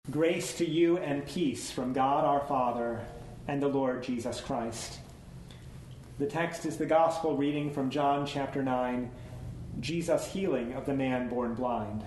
Grace to you and peace from God our Father and the Lord Jesus Christ. The text is the gospel reading from John chapter 9, Jesus' healing of the man born blind.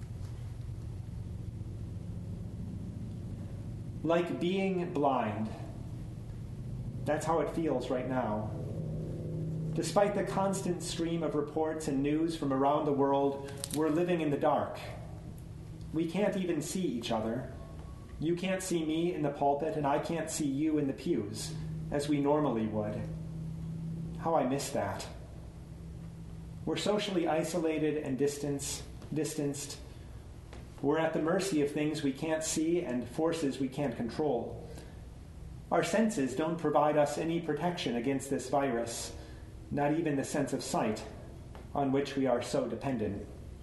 Like being blind, that's how it feels right now. Despite the constant stream of reports and news from around the world, we're living in the dark. We can't even see each other. You can't see me in the pulpit, and I can't see you in the pews, as we normally would. How I miss that. We're socially isolated and distanced. We're at the mercy of things we can't see and forces we can't control. Our senses don't provide us any protection against this virus, not even the sense of sight, on which we are so dependent.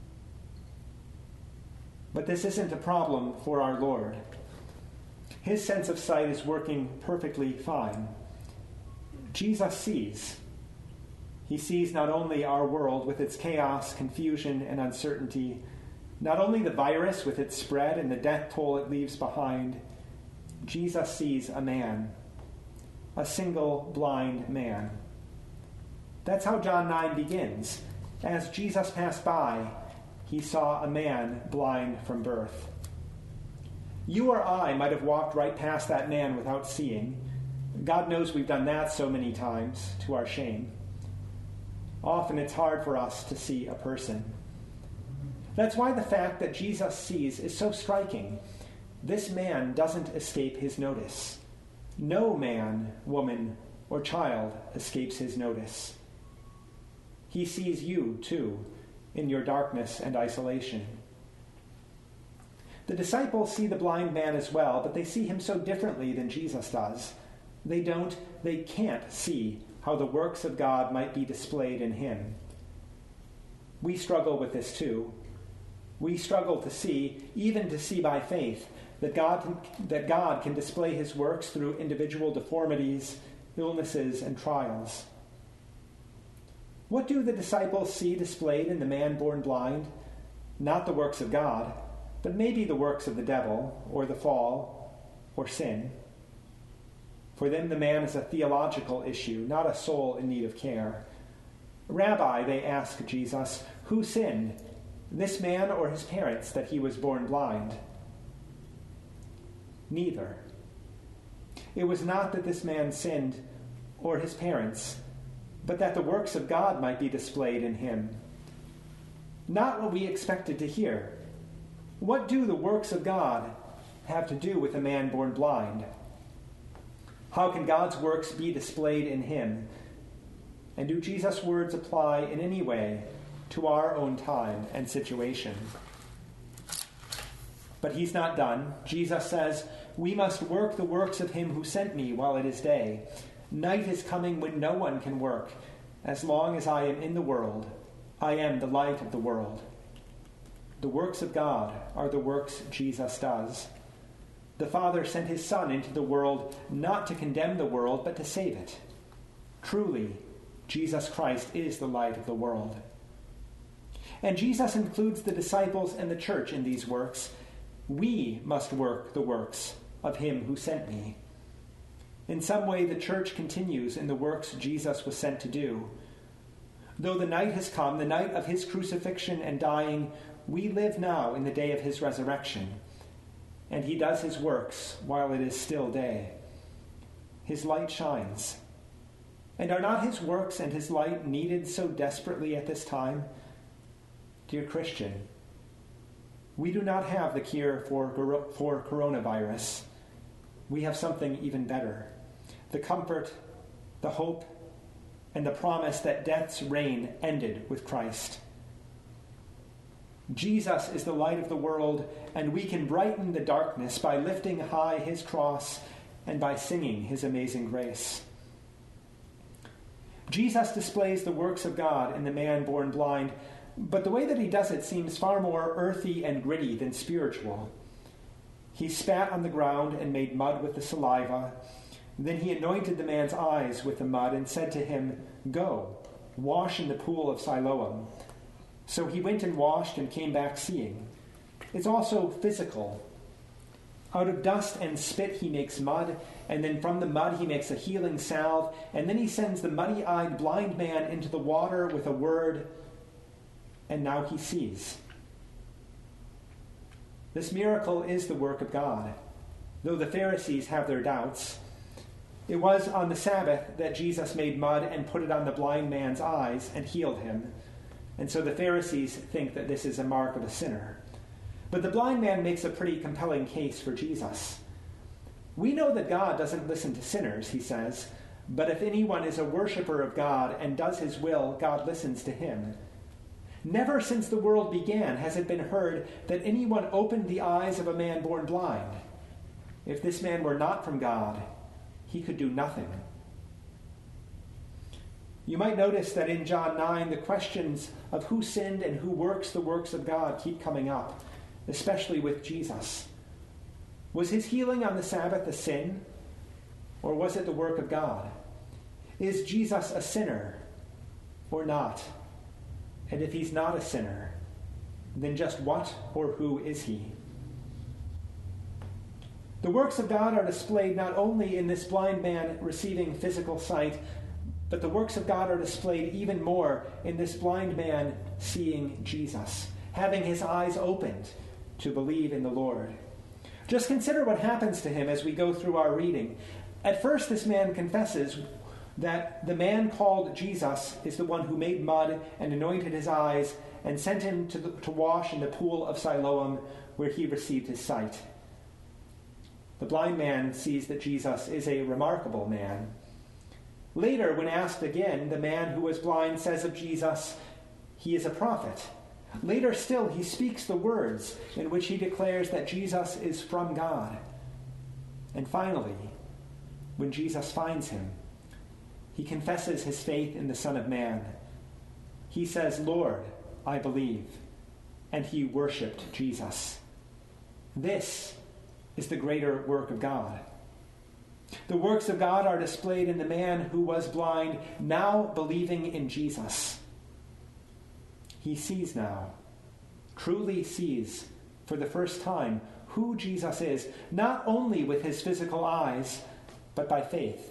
But this isn't a problem for our Lord. His sense of sight is working perfectly fine. Jesus sees. He sees not only our world with its chaos, confusion, and uncertainty, not only the virus with its spread and the death toll it leaves behind. Jesus sees a man, a single blind man. That's how John 9 begins. As Jesus passed by, he saw a man blind from birth. You or I might have walked right past that man without seeing. God knows we've done that so many times, to our shame. Often it's hard for us to see a person. That's why the fact that Jesus sees is so striking. This man doesn't escape his notice. No man, woman, or child escapes his notice. He sees you, too, in your darkness and isolation. The disciples see the blind man as well, but they see him so differently than Jesus does. They can't see how the works of God might be displayed in him. We struggle with this too. We struggle to see, even to see by faith, that God can display his works through individual deformities, illnesses, and trials. What do the disciples see displayed in the man born blind? Not the works of God, but maybe the works of the devil, or the fall, or sin. For them, the man is a theological issue, not a soul in need of care. Rabbi, they ask Jesus, who sinned, this man or his parents, that he was born blind? Neither. It was not that this man sinned, or his parents, but that the works of God might be displayed in him. Not what we expected to hear. What do the works of God have to do with a man born blind? How can God's works be displayed in him? And do Jesus' words apply in any way to our own time and situation? But he's not done. Jesus says, we must work the works of him who sent me while it is day. Night is coming when no one can work. As long as I am in the world, I am the light of the world. The works of God are the works Jesus does. The Father sent his Son into the world not to condemn the world, but to save it. Truly, Jesus Christ is the light of the world. And Jesus includes the disciples and the church in these works. We must work the works of him who sent me. In some way, the church continues in the works Jesus was sent to do. Though the night has come, the night of his crucifixion and dying, we live now in the day of his resurrection. And he does his works while it is still day. His light shines. And are not his works and his light needed so desperately at this time? Dear Christian, we do not have the cure for coronavirus. We have something even better. The comfort, the hope, and the promise that death's reign ended with Christ. Jesus is the light of the world, and we can brighten the darkness by lifting high his cross and by singing his amazing grace. Jesus displays the works of God in the man born blind, but the way that he does it seems far more earthy and gritty than spiritual. He spat on the ground and made mud with the saliva. Then he anointed the man's eyes with the mud and said to him, "Go, wash in the pool of Siloam." So he went and washed and came back seeing. It's also physical. Out of dust and spit he makes mud, and then from the mud he makes a healing salve, and then he sends the muddy-eyed blind man into the water with a word, and now he sees. This miracle is the work of God, though the Pharisees have their doubts. It was on the Sabbath that Jesus made mud and put it on the blind man's eyes and healed him, and so the Pharisees think that this is a mark of a sinner. But the blind man makes a pretty compelling case for Jesus. We know that God doesn't listen to sinners, he says, but if anyone is a worshiper of God and does his will, God listens to him. Never since the world began has it been heard that anyone opened the eyes of a man born blind. If this man were not from God, he could do nothing. You might notice that in John 9, the questions of who sinned and who works the works of God keep coming up, especially with Jesus. Was his healing on the Sabbath a sin, or was it the work of God? Is Jesus a sinner or not? And if he's not a sinner, then just what or who is he? The works of God are displayed not only in this blind man receiving physical sight, but the works of God are displayed even more in this blind man seeing Jesus, having his eyes opened to believe in the Lord. Just consider what happens to him as we go through our reading. At first, this man confesses that the man called Jesus is the one who made mud and anointed his eyes and sent him to wash in the pool of Siloam, where he received his sight. The blind man sees that Jesus is a remarkable man. Later, when asked again, the man who was blind says of Jesus, he is a prophet. Later still, he speaks the words in which he declares that Jesus is from God. And finally, when Jesus finds him, he confesses his faith in the Son of Man. He says, "Lord, I believe," and he worshipped Jesus. This is the greater work of God. The works of God are displayed in the man who was blind, now believing in Jesus. He sees now, truly sees for the first time who Jesus is, not only with his physical eyes, but by faith.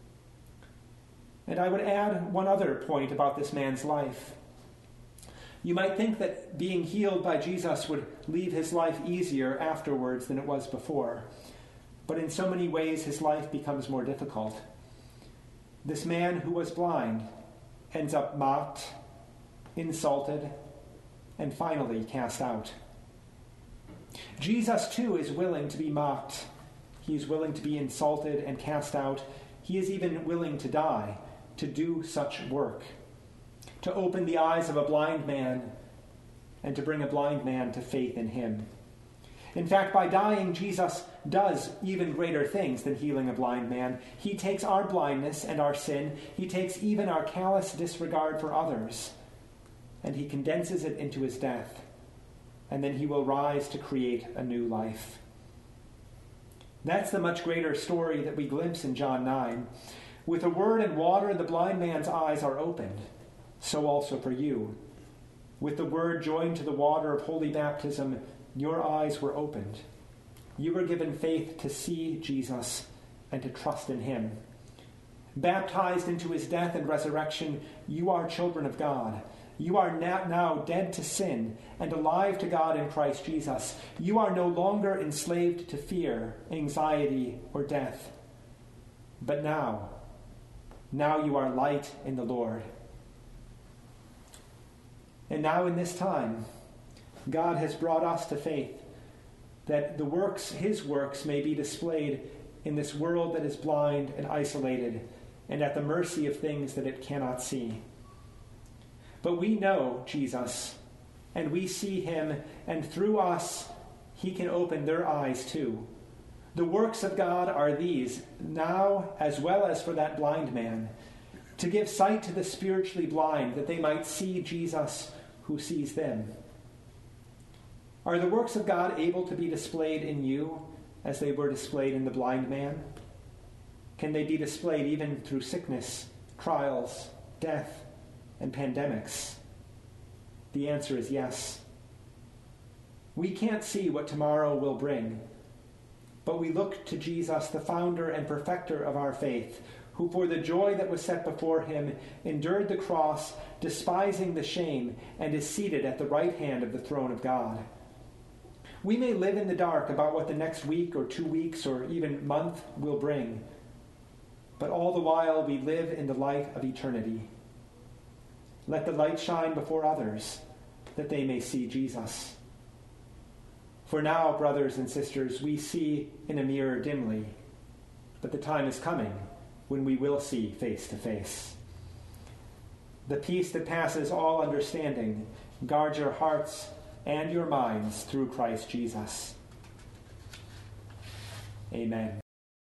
And I would add one other point about this man's life. You might think that being healed by Jesus would leave his life easier afterwards than it was before. But in so many ways, his life becomes more difficult. This man who was blind ends up mocked, insulted, and finally cast out. Jesus, too, is willing to be mocked. He is willing to be insulted and cast out. He is even willing to die to do such work, to open the eyes of a blind man and to bring a blind man to faith in him. In fact, by dying, Jesus does even greater things than healing a blind man. He takes our blindness and our sin. He takes even our callous disregard for others, and he condenses it into his death. And then he will rise to create a new life. That's the much greater story that we glimpse in John 9. With a word and water, the blind man's eyes are opened. So also for you. With the word joined to the water of holy baptism, your eyes were opened. You were given faith to see Jesus and to trust in him. Baptized into his death and resurrection, you are children of God. You are now dead to sin and alive to God in Christ Jesus. You are no longer enslaved to fear, anxiety, or death. But now you are light in the Lord. And now in this time, God has brought us to faith that the works, his works, may be displayed in this world that is blind and isolated and at the mercy of things that it cannot see. But we know Jesus, and we see him, and through us, he can open their eyes too. The works of God are these, now as well as for that blind man, to give sight to the spiritually blind, that they might see Jesus who sees them. Are the works of God able to be displayed in you as they were displayed in the blind man? Can they be displayed even through sickness, trials, death, and pandemics? The answer is yes. We can't see what tomorrow will bring, but we look to Jesus, the founder and perfecter of our faith, who for the joy that was set before him endured the cross, despising the shame, and is seated at the right hand of the throne of God. We may live in the dark about what the next week or 2 weeks or even month will bring, but all the while we live in the light of eternity. Let the light shine before others, that they may see Jesus. For now, brothers and sisters, we see in a mirror dimly, but the time is coming when we will see face to face. The peace that passes all understanding guard your hearts and your minds through Christ Jesus. Amen.